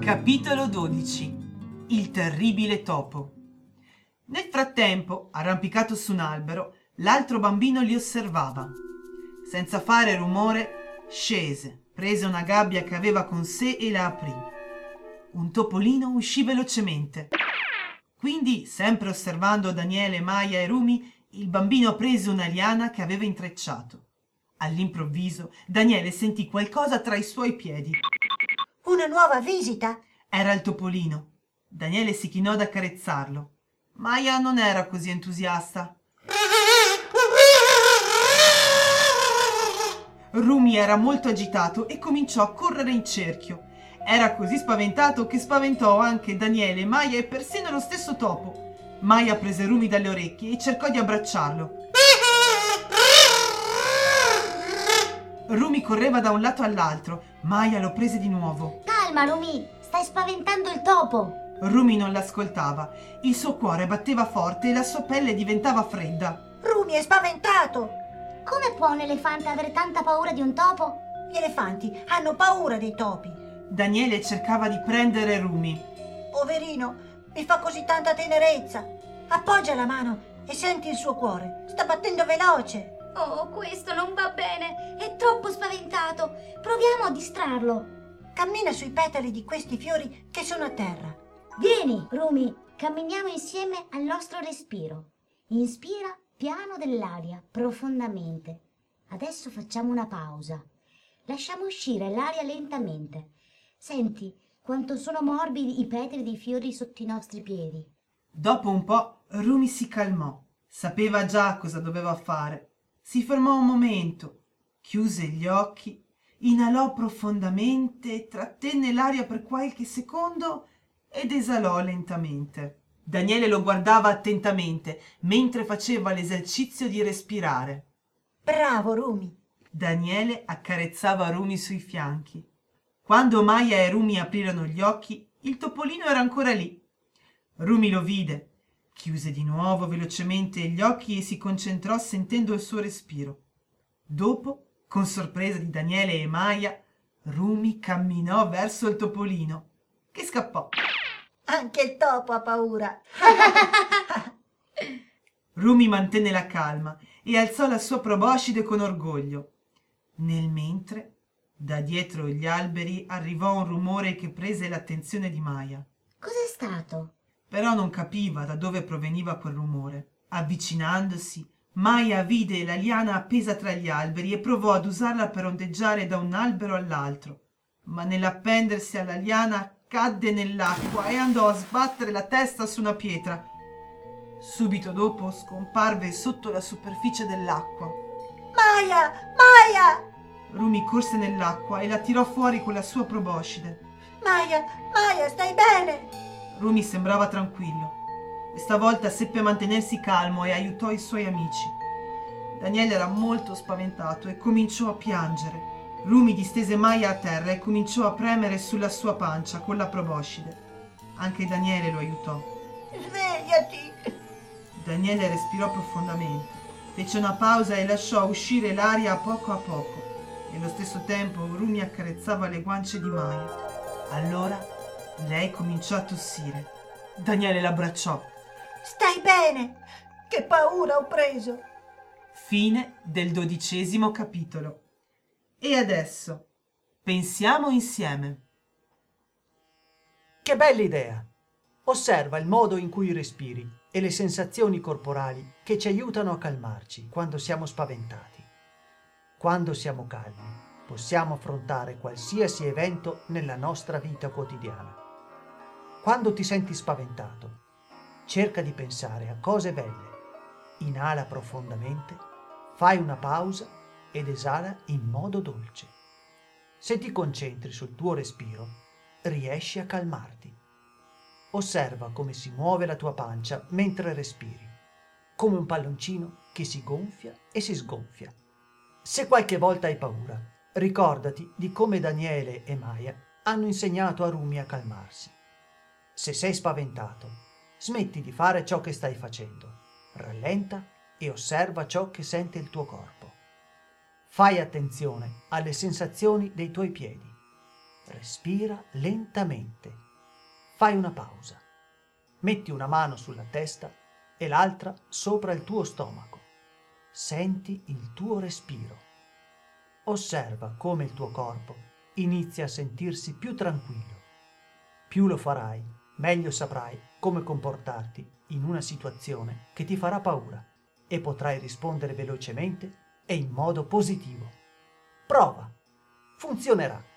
Capitolo 12. Il terribile topo. Nel frattempo, arrampicato su un albero, l'altro bambino li osservava. Senza fare rumore, scese, prese una gabbia che aveva con sé e la aprì. Un topolino uscì velocemente. Quindi, sempre osservando Daniele, Maya e Rumi, il bambino prese una liana che aveva intrecciato. All'improvviso, Daniele sentì qualcosa tra i suoi piedi. Una nuova visita? Era il topolino. Daniele si chinò ad accarezzarlo. Maya non era così entusiasta. Rumi era molto agitato e cominciò a correre in cerchio. Era così spaventato che spaventò anche Daniele, Maya e persino lo stesso topo. Maya prese Rumi dalle orecchie e cercò di abbracciarlo. Rumi correva da un lato all'altro. Maya lo prese di nuovo. Calma, Rumi, stai spaventando il topo. Rumi non l'ascoltava. Il suo cuore batteva forte e la sua pelle diventava fredda. Rumi è spaventato! Come può un elefante avere tanta paura di un topo? Gli elefanti hanno paura dei topi. Daniele cercava di prendere Rumi. Poverino, mi fa così tanta tenerezza. Appoggia la mano e senti il suo cuore. Sta battendo veloce. Oh, questo non va bene. È troppo spaventato. Proviamo a distrarlo. Cammina sui petali di questi fiori che sono a terra. Vieni, Rumi, camminiamo insieme al nostro respiro. Inspira piano dell'aria, profondamente. Adesso facciamo una pausa. Lasciamo uscire l'aria lentamente. Senti quanto sono morbidi i petali dei fiori sotto i nostri piedi. Dopo un po' Rumi si calmò. Sapeva già cosa doveva fare. Si fermò un momento, chiuse gli occhi, inalò profondamente, trattenne l'aria per qualche secondo ed esalò lentamente. Daniele lo guardava attentamente mentre faceva l'esercizio di respirare. Bravo, Rumi. Daniele accarezzava Rumi sui fianchi. Quando Maya e Rumi aprirono gli occhi, il topolino era ancora lì. Rumi lo vide, chiuse di nuovo velocemente gli occhi e si concentrò sentendo il suo respiro. Dopo, con sorpresa di Daniele e Maya, Rumi camminò verso il topolino, che scappò. Anche il topo ha paura. Rumi mantenne la calma e alzò la sua proboscide con orgoglio. Nel mentre, da dietro gli alberi arrivò un rumore che prese l'attenzione di Maya. Cos'è stato? Però non capiva da dove proveniva quel rumore. Avvicinandosi, Maya vide la liana appesa tra gli alberi e provò ad usarla per ondeggiare da un albero all'altro. Ma nell'appendersi alla liana cadde nell'acqua e andò a sbattere la testa su una pietra. Subito dopo scomparve sotto la superficie dell'acqua. Maya! Maya! Rumi corse nell'acqua e la tirò fuori con la sua proboscide. Maya! Maya, stai bene? Rumi sembrava tranquillo. Questa volta seppe mantenersi calmo e aiutò i suoi amici. Daniele era molto spaventato e cominciò a piangere. Rumi distese Maya a terra e cominciò a premere sulla sua pancia con la proboscide. Anche Daniele lo aiutò. Svegliati! Daniele respirò profondamente, fece una pausa e lasciò uscire l'aria a poco. Nello stesso tempo Rumi accarezzava le guance di Maya. Allora lei cominciò a tossire. Daniele l'abbracciò. Stai bene? Che paura ho preso! Fine del 12° capitolo. E adesso pensiamo insieme. Che bella idea! Osserva il modo in cui respiri e le sensazioni corporali che ci aiutano a calmarci quando siamo spaventati. Quando siamo calmi, possiamo affrontare qualsiasi evento nella nostra vita quotidiana. Quando ti senti spaventato, cerca di pensare a cose belle. Inala profondamente, fai una pausa ed esala in modo dolce. Se ti concentri sul tuo respiro, riesci a calmarti. Osserva come si muove la tua pancia mentre respiri, come un palloncino che si gonfia e si sgonfia. Se qualche volta hai paura, ricordati di come Daniele e Maya hanno insegnato a Rumi a calmarsi. Se sei spaventato, smetti di fare ciò che stai facendo, rallenta e osserva ciò che sente il tuo corpo. Fai attenzione alle sensazioni dei tuoi piedi. Respira lentamente. Fai una pausa. Metti una mano sulla testa e l'altra sopra il tuo stomaco. Senti il tuo respiro. Osserva come il tuo corpo inizia a sentirsi più tranquillo. Più lo farai, meglio saprai come comportarti in una situazione che ti farà paura e potrai rispondere velocemente e in modo positivo. Prova, funzionerà.